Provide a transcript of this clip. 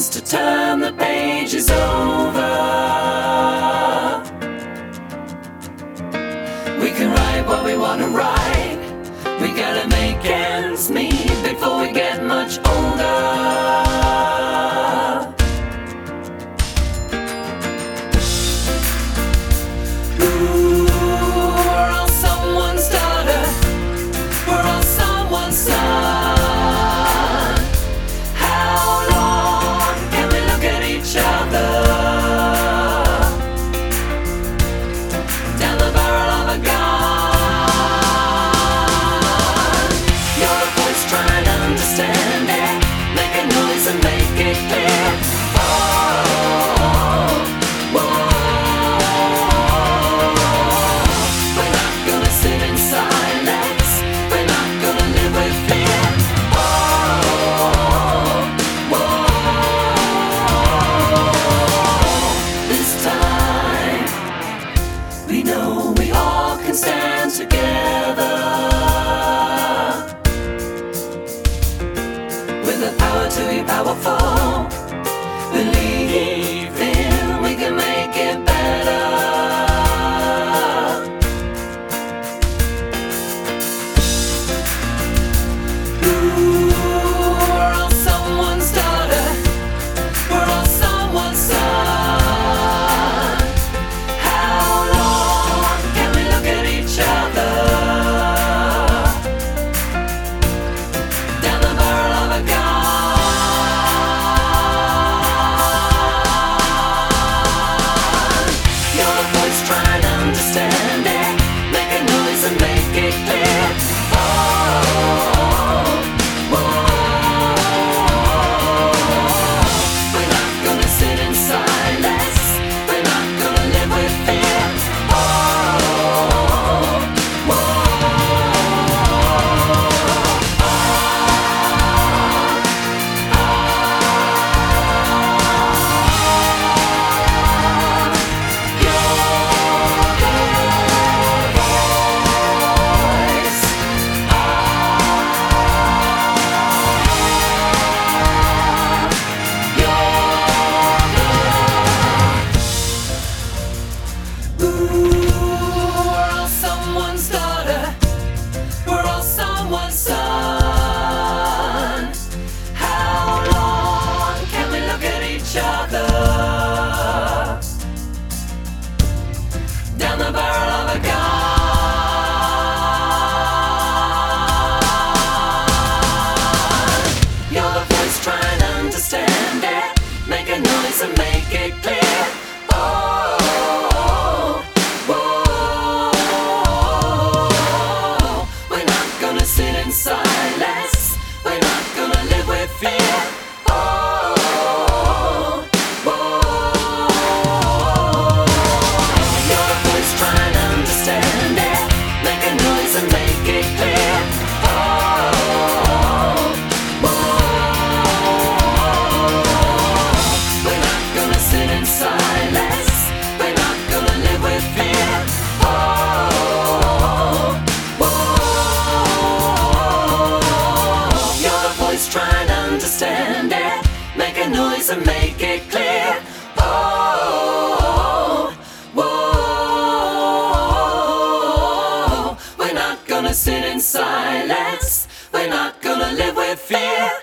chance to turn the pages over. We can write what we want to write. We gotta make ends meet before we get much older. We know we all can stand together with the power to be powerful. Believe in we can make it better. We're all someone's daughter. We're all someone's son. Down the barrel of a gun. You're the voice trying to understand it. Make a noise and make it clear. Oh, whoa. We're not gonna sit in silence. We're not gonna live with fear. Trying to understand it, make a noise and make it clear. Oh, whoa, we're not gonna sit in silence. We're not gonna live with fear.